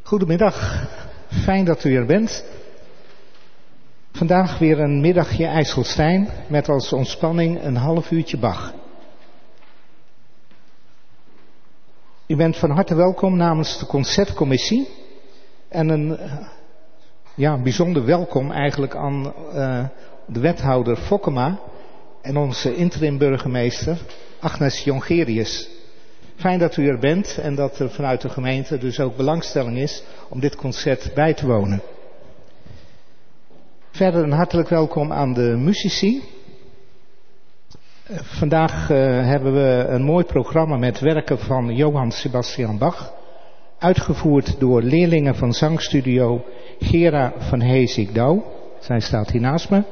Goedemiddag, fijn dat u er bent. Vandaag weer een middagje IJsselstein met als ontspanning een half uurtje Bach. U bent van harte welkom namens de Concertcommissie en een bijzonder welkom eigenlijk aan de wethouder Fokkema en onze interim burgemeester Agnes Jongerius. Fijn dat u er bent en dat er vanuit de gemeente dus ook belangstelling is om dit concert bij te wonen. Verder een hartelijk welkom aan de muzici. Vandaag hebben we een mooi programma met werken van Johann Sebastian Bach, uitgevoerd door leerlingen van zangstudio Gera van Heesik-Douw. Zij staat hier naast me.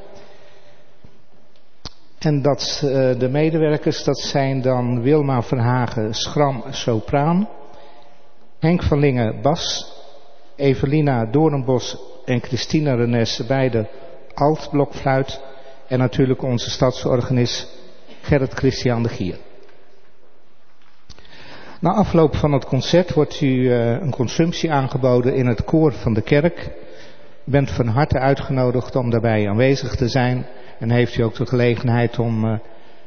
En de medewerkers, dat zijn dan Wilma Verhagen, schram, sopraan, Henk van Lingen, bas, Evelina Doornbos en Christina Renesse, beide altblokfluit, en natuurlijk onze stadsorganist Gerrit Christian de Gier. Na afloop van het concert wordt u een consumptie aangeboden in het koor van de kerk. U bent van harte uitgenodigd om daarbij aanwezig te zijn. En heeft u ook de gelegenheid om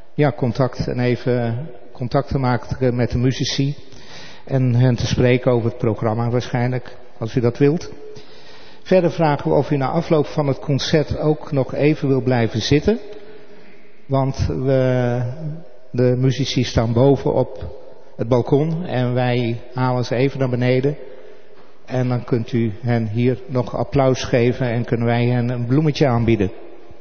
contact te maken met de muzici. En hen te spreken over het programma waarschijnlijk, als u dat wilt. Verder vragen we of u na afloop van het concert ook nog even wil blijven zitten. Want de muzici staan boven op het balkon en wij halen ze even naar beneden. En dan kunt u hen hier nog applaus geven en kunnen wij hen een bloemetje aanbieden.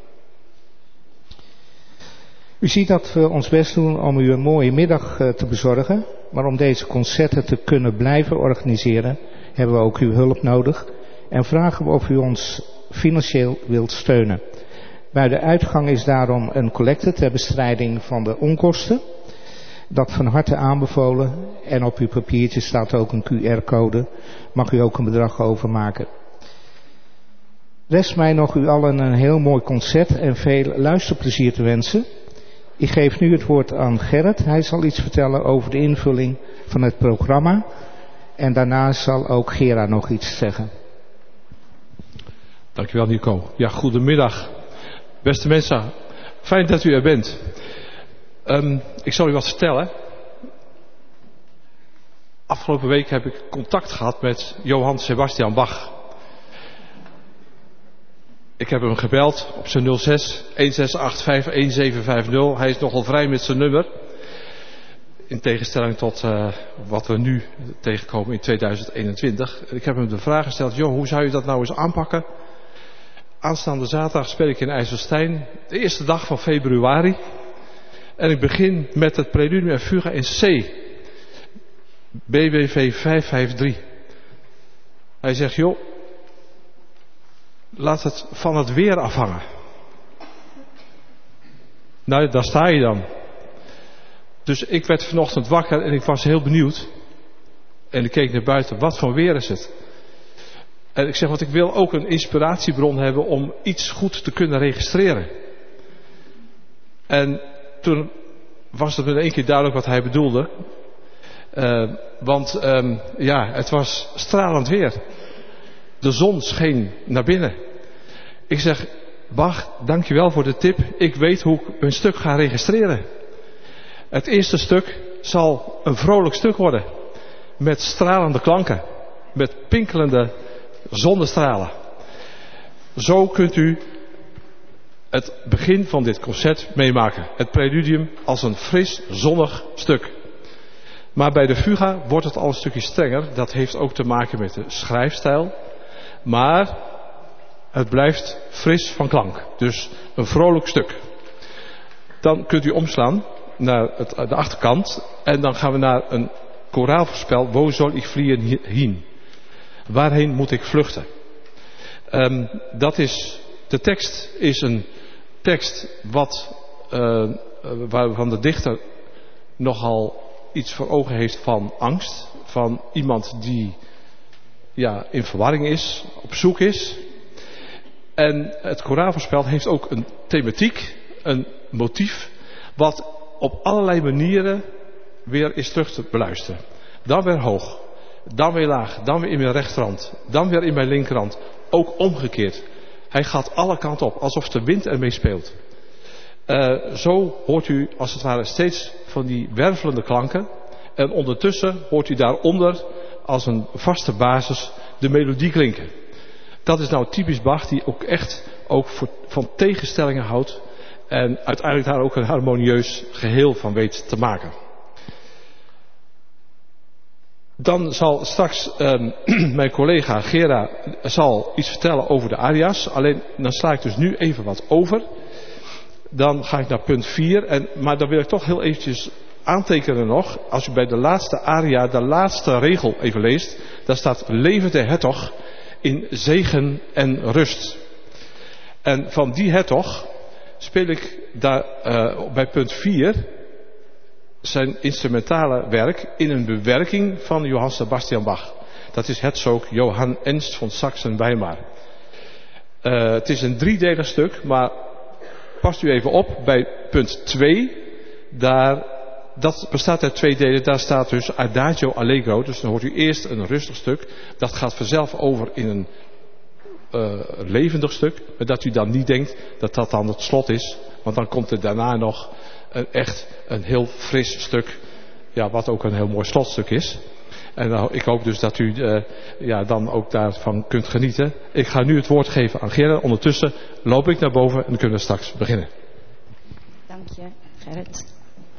U ziet dat we ons best doen om u een mooie middag te bezorgen. Maar om deze concerten te kunnen blijven organiseren, hebben we ook uw hulp nodig. En vragen we of u ons financieel wilt steunen. Bij de uitgang is daarom een collecte ter bestrijding van de onkosten. Dat van harte aanbevolen. En op uw papiertje staat ook een QR-code. Mag u ook een bedrag overmaken. Rest mij nog u allen een heel mooi concert en veel luisterplezier te wensen. Ik geef nu het woord aan Gerrit. Hij zal iets vertellen over de invulling van het programma. En daarna zal ook Gera nog iets zeggen. Dankjewel Nico. Ja, goedemiddag. Beste mensen, fijn dat u er bent. Ik zal u wat vertellen. Afgelopen week heb ik contact gehad met Johann Sebastian Bach. Ik heb hem gebeld op zijn 06 1685 1750. Hij is nogal vrij met zijn nummer. In tegenstelling tot wat we nu tegenkomen in 2021. Ik heb hem de vraag gesteld, joh, hoe zou je dat nou eens aanpakken? Aanstaande zaterdag speel ik in IJsselstein, de eerste dag van februari. En ik begin met het preludium en fuga in C. BWV 553. Hij zegt, joh, laat het van het weer afhangen. Nou, daar sta je dan. Dus ik werd vanochtend wakker en ik was heel benieuwd. En ik keek naar buiten, wat voor weer is het? En ik zeg, want ik wil ook een inspiratiebron hebben om iets goed te kunnen registreren. En toen was het in één keer duidelijk wat hij bedoelde. Het was stralend weer. De zon scheen naar binnen. Ik zeg, Bach, dankjewel voor de tip. Ik weet hoe ik een stuk ga registreren. Het eerste stuk zal een vrolijk stuk worden. Met stralende klanken. Met pinkelende zonnestralen. Zo kunt u het begin van dit concert meemaken. Het preludium als een fris, zonnig stuk. Maar bij de fuga wordt het al een stukje strenger. Dat heeft ook te maken met de schrijfstijl. Maar het blijft fris van klank. Dus een vrolijk stuk. Dan kunt u omslaan naar de achterkant. En dan gaan we naar een koraalvoorspel. Wo soll ich fliehen hin? Waarheen moet ik vluchten? De tekst is een tekst waarvan de dichter nogal iets voor ogen heeft van angst. Van iemand die in verwarring is, op zoek is. En het koraalvoorspel heeft ook een thematiek, een motief, wat op allerlei manieren weer is terug te beluisteren. Dan weer hoog, Dan weer laag, dan weer in mijn rechterhand, dan weer in mijn linkerhand. Ook omgekeerd. Hij gaat alle kanten op, alsof de wind ermee speelt. Zo hoort u als het ware steeds van die wervelende klanken. En ondertussen hoort u daaronder als een vaste basis de melodie klinken. Dat is nou typisch Bach, die ook echt van tegenstellingen houdt. En uiteindelijk daar ook een harmonieus geheel van weet te maken. Dan zal straks mijn collega Gera zal iets vertellen over de aria's. Alleen dan sla ik dus nu even wat over. Dan ga ik naar punt 4. Maar dan wil ik toch heel eventjes aantekenen nog. Als u bij de laatste aria de laatste regel even leest. Daar staat leve de hertog in zegen en rust. En van die hertog speel ik daar bij punt 4 zijn instrumentale werk in een bewerking van Johann Sebastian Bach. Dat is Herzog Johann Ernst von Sachsen-Weimar. Het is een 3-delig stuk, maar past u even op bij punt 2. Dat bestaat uit 2 delen. Daar staat dus Adagio Allegro. Dus dan hoort u eerst een rustig stuk. Dat gaat vanzelf over in een levendig stuk. Maar dat u dan niet denkt dat dat dan het slot is. Want dan komt er daarna nog een heel fris stuk. Ja, wat ook een heel mooi slotstuk is. En ik hoop dus dat u dan ook daarvan kunt genieten. Ik ga nu het woord geven aan Gerard. Ondertussen loop ik naar boven en dan kunnen we straks beginnen. Dank je, Gerrit.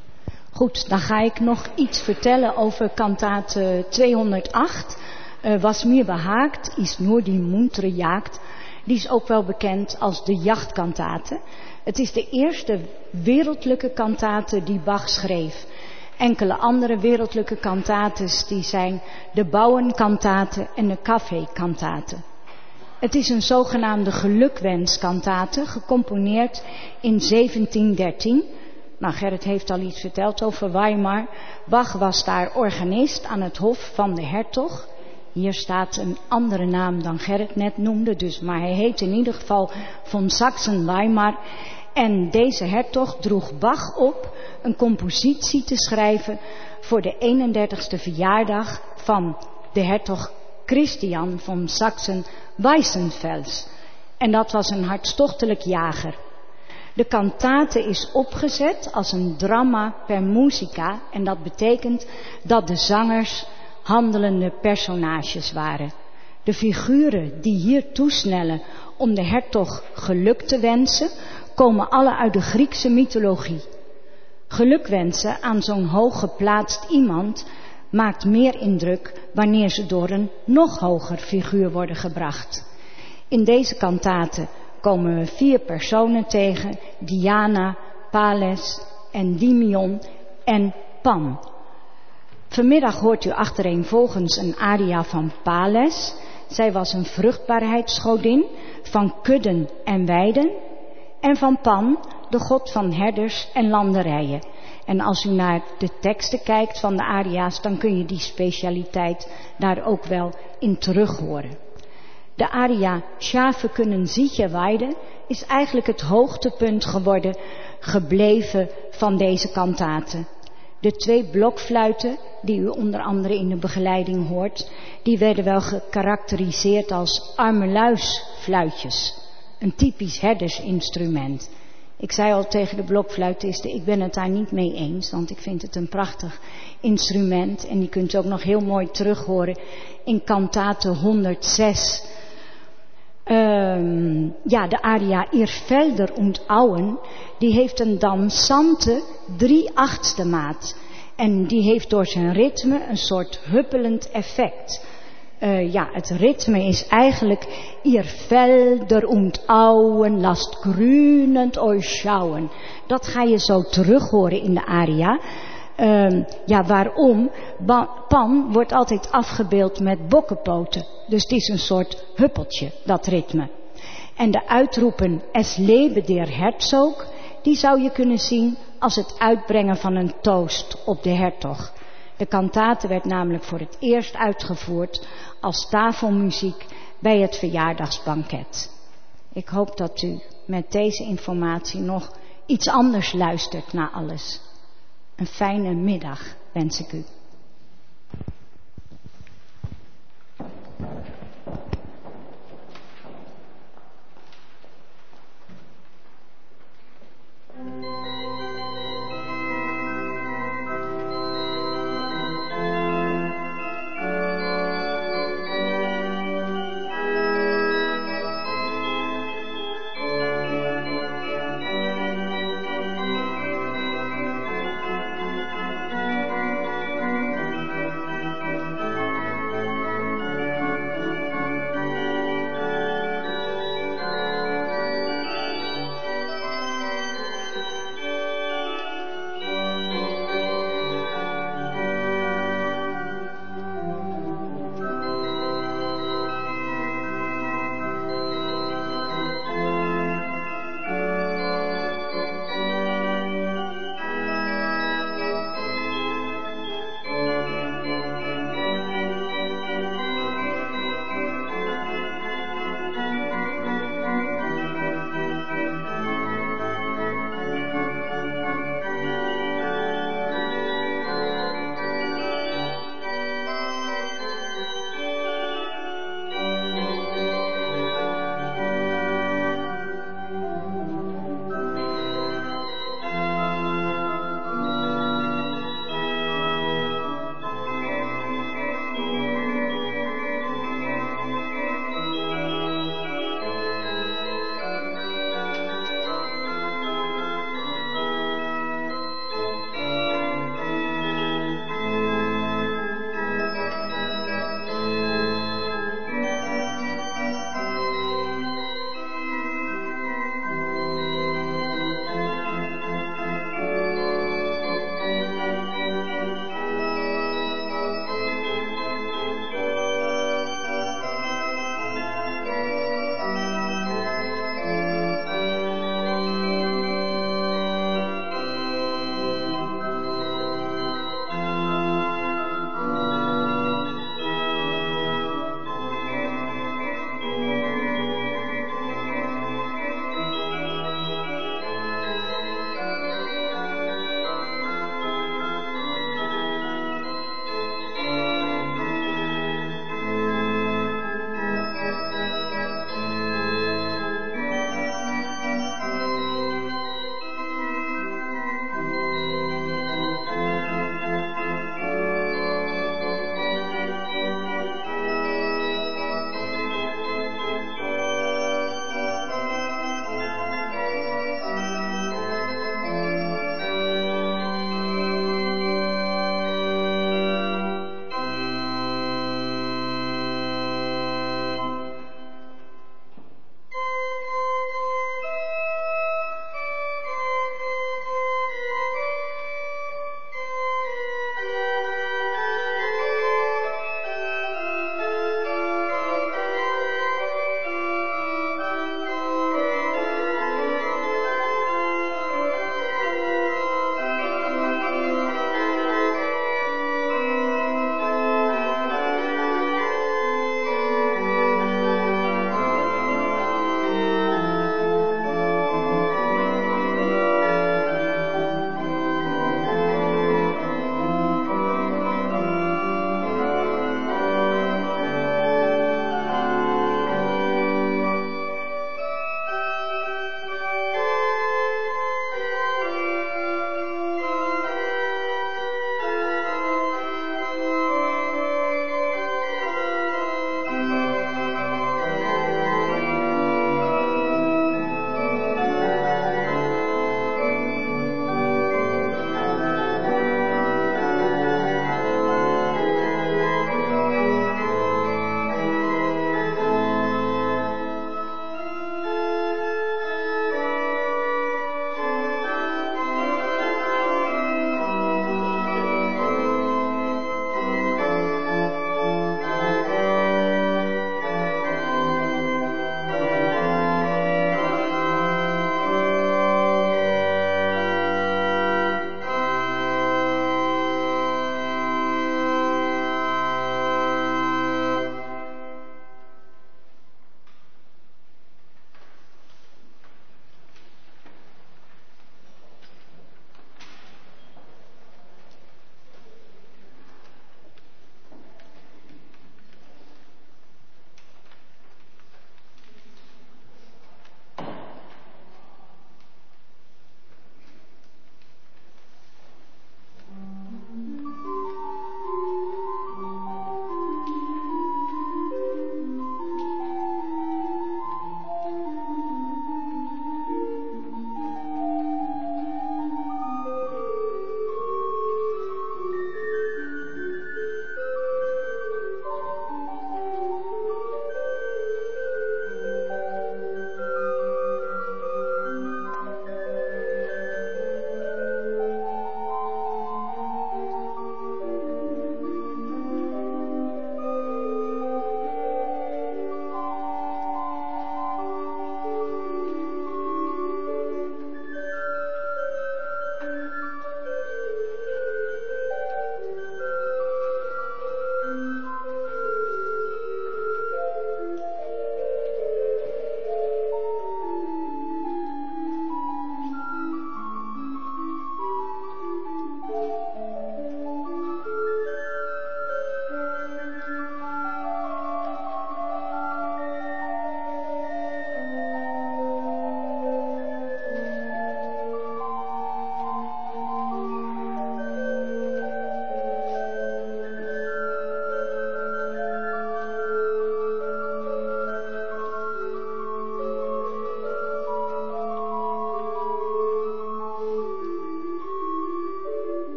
Goed, dan ga ik nog iets vertellen over kantate 208. Was mir behaagt, is nur die muntere Jagd. Die is ook wel bekend als de jachtkantate. Het is de eerste wereldlijke kantate die Bach schreef. Enkele andere wereldlijke kantates die zijn de Bauernkantate en de Kaffeekantate. Het is een zogenaamde gelukwenskantate, gecomponeerd in 1713. Nou, Gerrit heeft al iets verteld over Weimar. Bach was daar organist aan het hof van de hertog. Hier staat een andere naam dan Gerrit net noemde, maar hij heet in ieder geval von Sachsen-Weimar. En deze hertog droeg Bach op een compositie te schrijven voor de 31ste verjaardag van de hertog Christian von Sachsen-Weissenfels. En dat was een hartstochtelijk jager. De kantate is opgezet als een drama per musica en dat betekent dat de zangers handelende personages waren. De figuren die hier toesnellen om de hertog geluk te wensen, komen alle uit de Griekse mythologie. Gelukwensen aan zo'n hoog geplaatst iemand maakt meer indruk wanneer ze door een nog hoger figuur worden gebracht. In deze kantate komen we 4 personen tegen: Diana, Pales, Endymion en Pan. Vanmiddag hoort u achtereenvolgens een aria van Pales. Zij was een vruchtbaarheidsgodin van kudden en weiden. En van Pan, de god van herders en landerijen. En als u naar de teksten kijkt van de aria's, dan kun je die specialiteit daar ook wel in terug horen. De aria Schafe kunnen sicher weiden is eigenlijk het hoogtepunt gebleven van deze kantate. De 2 blokfluiten, die u onder andere in de begeleiding hoort, die werden wel gekarakteriseerd als armeluisfluitjes. Een typisch herdersinstrument. Ik zei al tegen de blokfluitisten, ik ben het daar niet mee eens, want ik vind het een prachtig instrument. En die kunt u ook nog heel mooi terug horen in kantate 106. De aria Ihr Felder und Auen, die heeft een dansante 3/8 maat. En die heeft door zijn ritme een soort huppelend effect. Het ritme is eigenlijk Ihr Felder und Auen, lasst grünend euch schauen. Dat ga je zo terug horen in de aria. Waarom? Pan wordt altijd afgebeeld met bokkenpoten. Dus het is een soort huppeltje, dat ritme. En de uitroepen Es lebe der Herzog, die zou je kunnen zien als het uitbrengen van een toast op de hertog. De kantate werd namelijk voor het eerst uitgevoerd als tafelmuziek bij het verjaardagsbanket. Ik hoop dat u met deze informatie nog iets anders luistert naar alles. Een fijne middag wens ik u.